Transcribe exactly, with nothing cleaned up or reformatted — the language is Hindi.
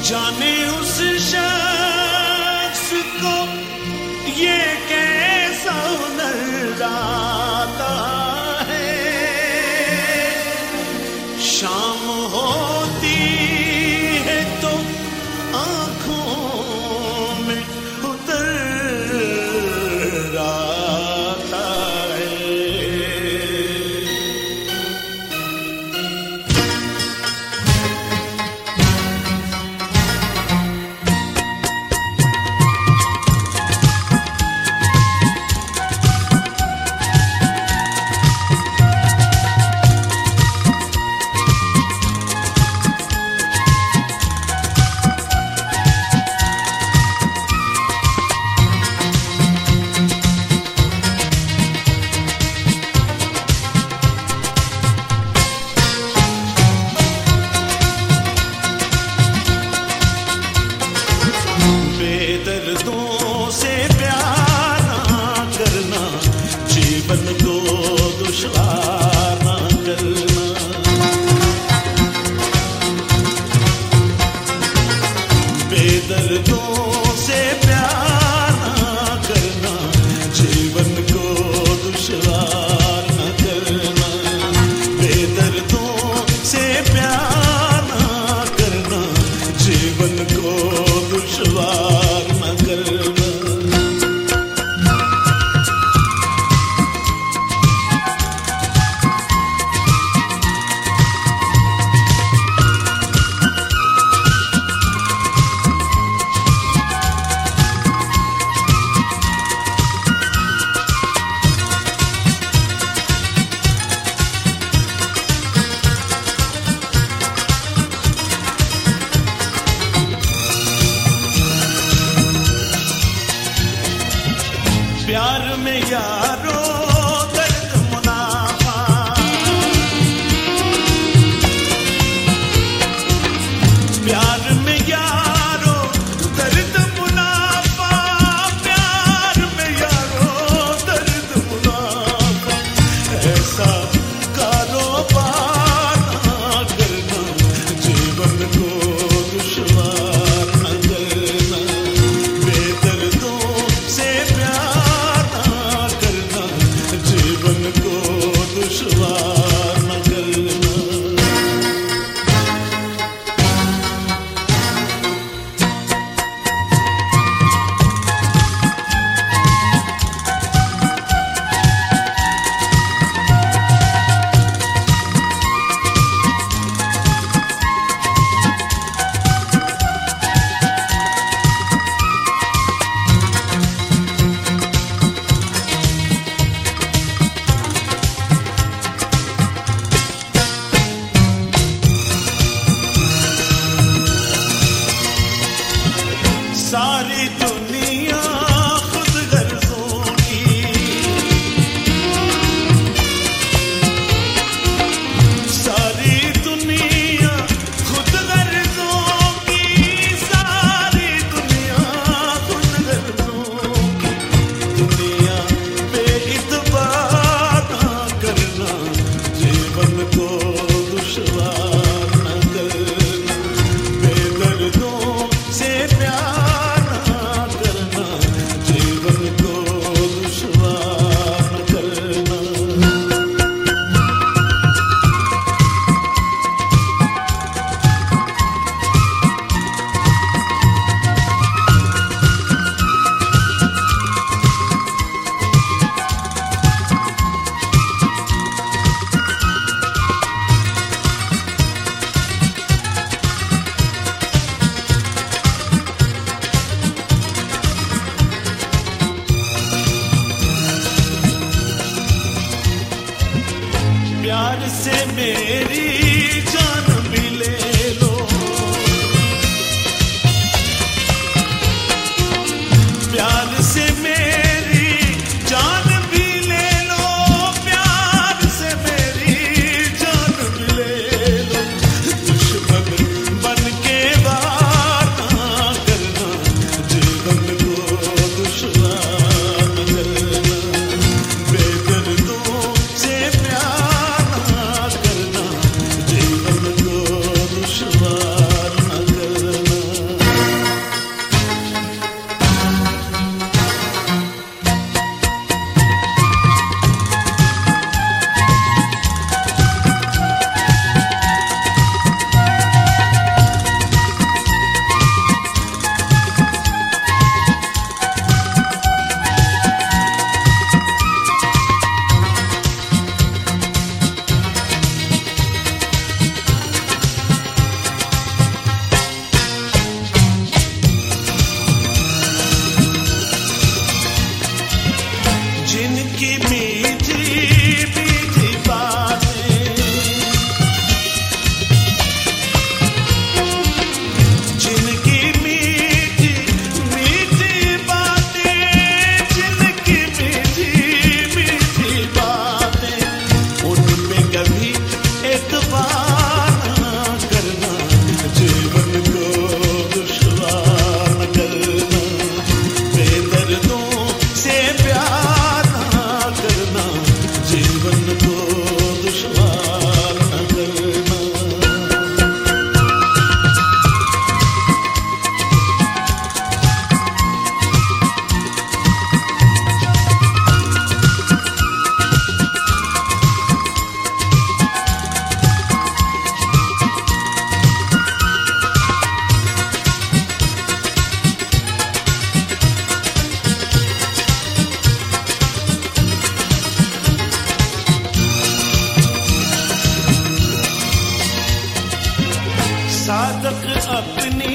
जाने उस शख्स को ये कैसा हुनर आता है, शाम होती है तो आंखों में उतर आता है। बेदर्दों से प्यार ना करना, जीवन को दुश्वार ना करना। बेदर्दों से प्यार ना करना, जीवन को दुश्वार ना करना। बेदर्दों से प्यार ना करना, जीवन को दुश्वार न करना। प्यार में यारो दर्द मुनाफा, प्यार में यारो दर्द मुनाफा, प्यार में यारो दर्द मुनाफा। ऐसा कारोबार ना करना, जीवन को दुश्वार न करना। बेदर्दों से प्यार करना, जीवन को दुश्वार न करना। सारी दुनिया खुद गर्जों की, सारी दुनिया खुद गर्जों की, सारी दुनिया खुद गर्जों की। दुनिया पे इतबार ना करना, जीवन को दुश्वार न करना। बेदर्दों से प्यार प्यार से मेरी जान भी ले लो, प्यार से मेरी जान भी ले लो, प्यार से मेरी जान भी ले लो। दुश्मन बन के वार ना करना, जीवन को दुश्वार न करना। बेदर्दों से प्यार करना, जीवन दुश्वार न करना। साधक अपनी